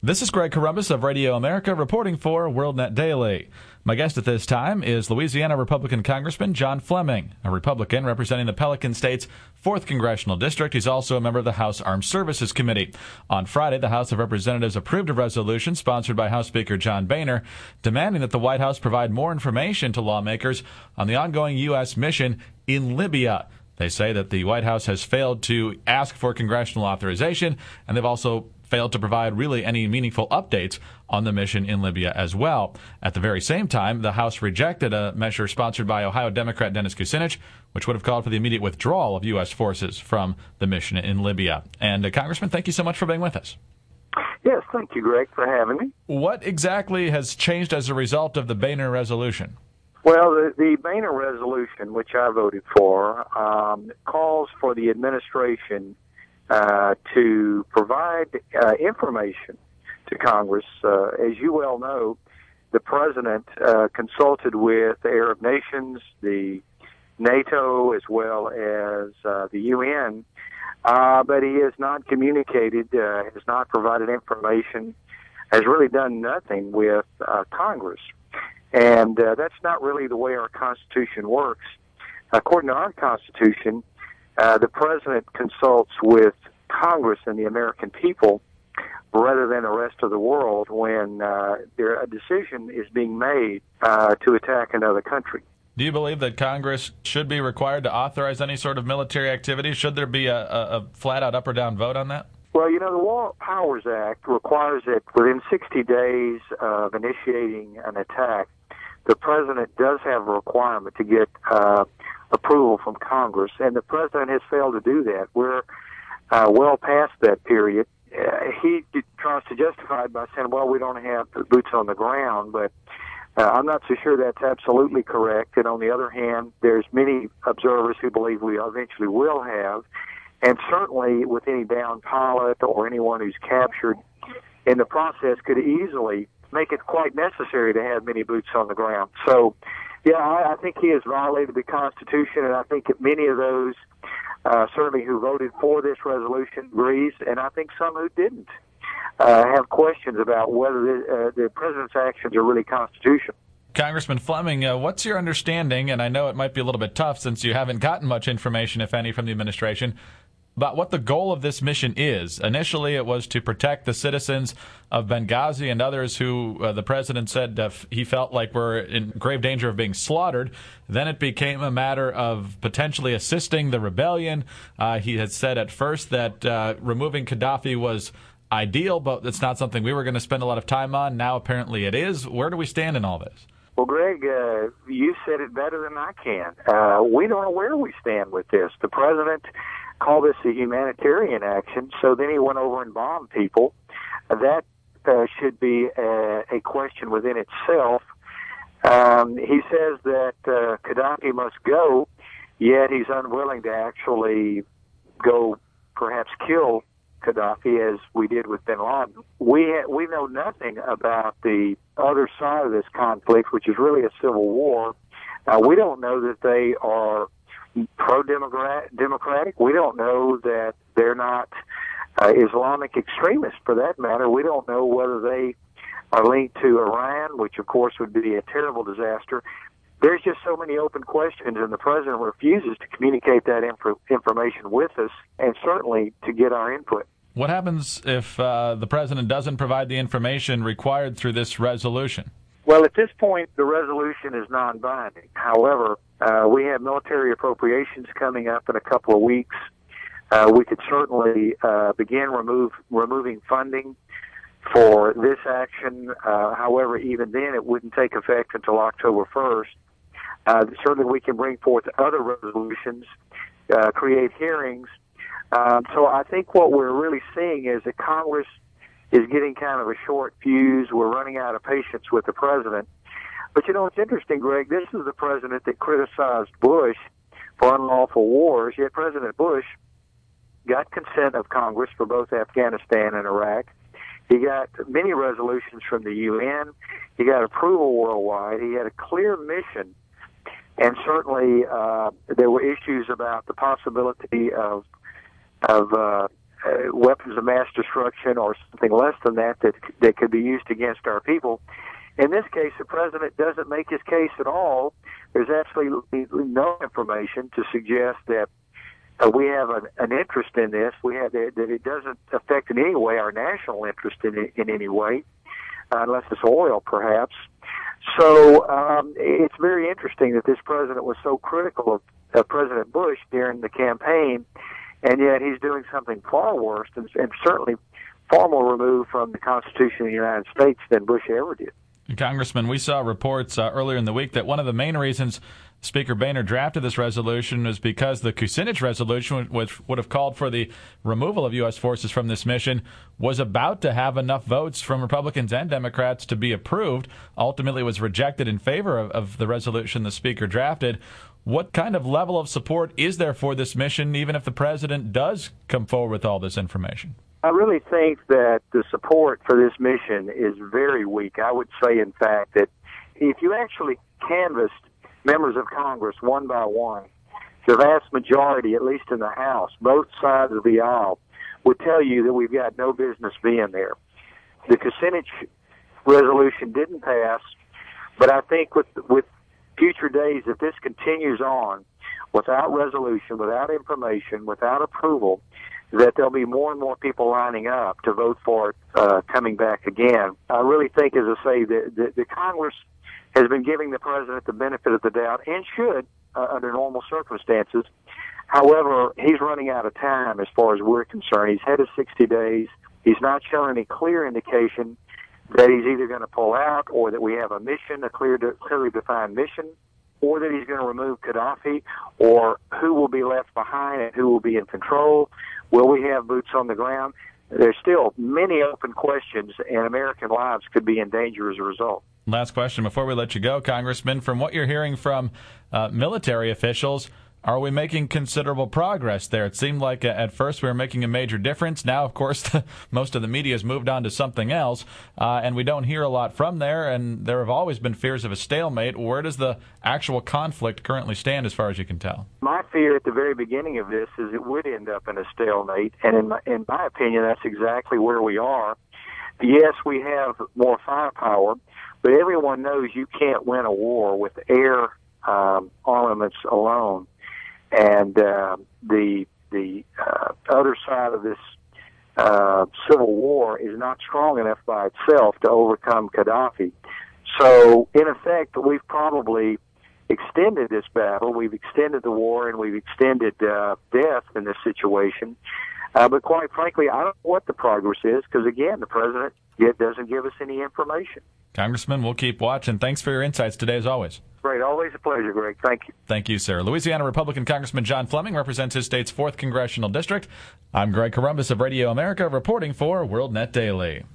This is Greg Corombos of Radio America reporting for WorldNet Daily. My guest at this time is Louisiana Republican Congressman John Fleming, a Republican representing the Pelican State's 4th Congressional District. He's also a member of the House Armed Services Committee. On Friday, the House of Representatives approved a resolution sponsored by House Speaker John Boehner demanding that the White House provide more information to lawmakers on the ongoing U.S. mission in Libya. They say that the White House has failed to ask for congressional authorization, and they've also failed to provide really any meaningful updates on the mission in Libya as well. At the very same time, the House rejected a measure sponsored by Ohio Democrat Dennis Kucinich, which would have called for the immediate withdrawal of U.S. forces from the mission in Libya. And Congressman, thank you so much for being with us. Yes, thank you, Greg, for having me. What exactly has changed as a result of the Boehner resolution? Well, the Boehner resolution, which I voted for, calls for the administration to provide information to Congress. As you well know, the President consulted with the Arab nations, the NATO, as well as the UN, but he has not communicated, has not provided information, has really done nothing with Congress. And that's not really the way our Constitution works. According to our Constitution, the President consults with Congress and the American people rather than the rest of the world when a decision is being made to attack another country. Do you believe that Congress should be required to authorize any sort of military activity? Should there be a flat-out up or down vote on that? Well, you know, the War Powers Act requires that within 60 days of initiating an attack, the President does have a requirement to get approval from Congress, and the President has failed to do that. We're well past that period. He tries to justify it by saying, well, we don't have boots on the ground, but I'm not so sure that's absolutely correct. And on the other hand, there's many observers who believe we eventually will have, and certainly with any downed pilot or anyone who's captured in the process could easily make it quite necessary to have many boots on the ground. So, yeah, I think he has violated the Constitution, and I think that many of those certainly who voted for this resolution agrees, and I think some who didn't have questions about whether the President's actions are really constitutional. Congressman Fleming, what's your understanding, and I know it might be a little bit tough since you haven't gotten much information, if any, from the administration, about what the goal of this mission is. Initially, it was to protect the citizens of Benghazi and others who the President said he felt like were in grave danger of being slaughtered. Then it became a matter of potentially assisting the rebellion. He had said at first that removing Gaddafi was ideal, but it's not something we were going to spend a lot of time on. Now apparently it is. Where do we stand in all this? Well, Greg, you said it better than I can. We don't know where we stand with this. The President called this a humanitarian action, so then he went over and bombed people. That should be a question within itself. He says that Gaddafi must go, yet he's unwilling to actually go perhaps kill Gaddafi as we did with bin Laden. We know nothing about the other side of this conflict, which is really a civil war. We don't know that they are pro-democratic. We don't know that they're not Islamic extremists, for that matter. We don't know whether they are linked to Iran, which, of course, would be a terrible disaster. There's just so many open questions, and the President refuses to communicate that information with us, and certainly to get our input. What happens if the President doesn't provide the information required through this resolution? Well, at this point, the resolution is non-binding. However, we have military appropriations coming up in a couple of weeks. We could certainly begin removing funding for this action. However, even then, it wouldn't take effect until October 1st. Certainly, we can bring forth other resolutions, create hearings. So I think what we're really seeing is that Congress is getting kind of a short fuse. We're running out of patience with the President. But, you know, it's interesting, Greg, this is the President that criticized Bush for unlawful wars, yet President Bush got consent of Congress for both Afghanistan and Iraq. He got many resolutions from the UN. He got approval worldwide. He had a clear mission. And certainly there were issues about the possibility of weapons of mass destruction or something less than that could be used against our people. In this case, the president doesn't make his case at all. There's absolutely no information to suggest that we have an interest in this. We have that it doesn't affect in any way our national interest in any way, unless it's oil, perhaps. So it's very interesting that this president was so critical of President Bush during the campaign, and yet he's doing something far worse and certainly far more removed from the Constitution of the United States than Bush ever did. Congressman, we saw reports earlier in the week that one of the main reasons Speaker Boehner drafted this resolution was because the Kucinich resolution, which would have called for the removal of U.S. forces from this mission, was about to have enough votes from Republicans and Democrats to be approved. Ultimately, it was rejected in favor of the resolution the Speaker drafted. What kind of level of support is there for this mission, even if the president does come forward with all this information? I really think that the support for this mission is very weak. I would say, in fact, that if you actually canvassed members of Congress one by one, the vast majority, at least in the House, both sides of the aisle, would tell you that we've got no business being there. The Kucinich resolution didn't pass, but I think with future days, if this continues on without resolution, without information, without approval, that there'll be more and more people lining up to vote for it coming back again. I really think, as I say, the Congress has been giving the president the benefit of the doubt, and should under normal circumstances. However, he's running out of time as far as we're concerned. He's had his 60 days. He's not showing any clear indication that he's either going to pull out, or that we have a mission, a clearly defined mission, or that he's going to remove Gaddafi, or who will be left behind and who will be in control. Will we have boots on the ground? There's still many open questions, and American lives could be in danger as a result. Last question before we let you go, Congressman. From what you're hearing from military officials, are we making considerable progress there? It seemed like at first we were making a major difference. Now, of course, most of the media has moved on to something else, and we don't hear a lot from there, and there have always been fears of a stalemate. Where does the actual conflict currently stand as far as you can tell? My fear at the very beginning of this is it would end up in a stalemate, and in my opinion, that's exactly where we are. Yes, we have more firepower, but everyone knows you can't win a war with air armaments alone. And the other side of this civil war is not strong enough by itself to overcome Gaddafi. So, in effect, we've probably extended this battle. We've extended the war, and we've extended death in this situation. But quite frankly, I don't know what the progress is, because, again, the president doesn't give us any information. Congressman, we'll keep watching. Thanks for your insights today, as always. Great. Always a pleasure, Greg. Thank you. Thank you, sir. Louisiana Republican Congressman John Fleming represents his state's 4th Congressional District. I'm Greg Corombos of Radio America, reporting for WorldNet Daily.